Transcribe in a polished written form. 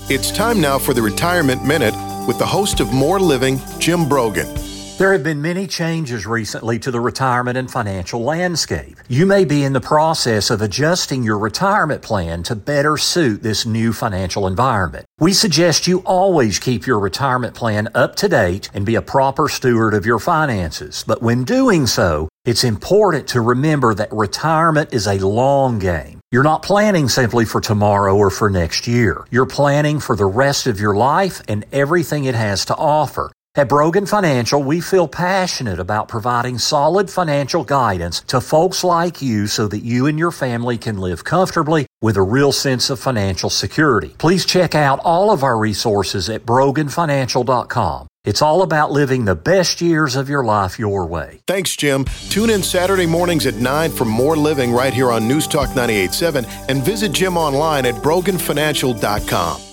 It's time now for the Retirement Minute with the host of More Living, Jim Brogan. There have been many changes recently to the retirement and financial landscape. You may be in the process of adjusting your retirement plan to better suit this new financial environment. We suggest you always keep your retirement plan up to date and be a proper steward of your finances. But when doing so, it's important to remember that retirement is a long game. You're not planning simply for tomorrow or for next year. You're planning for the rest of your life and everything it has to offer. At Brogan Financial, we feel passionate about providing solid financial guidance to folks like you so that you and your family can live comfortably with a real sense of financial security. Please check out all of our resources at broganfinancial.com. It's all about living the best years of your life your way. Thanks, Jim. Tune in Saturday mornings at 9 for More Living right here on News Talk 98.7 and visit Jim online at broganfinancial.com.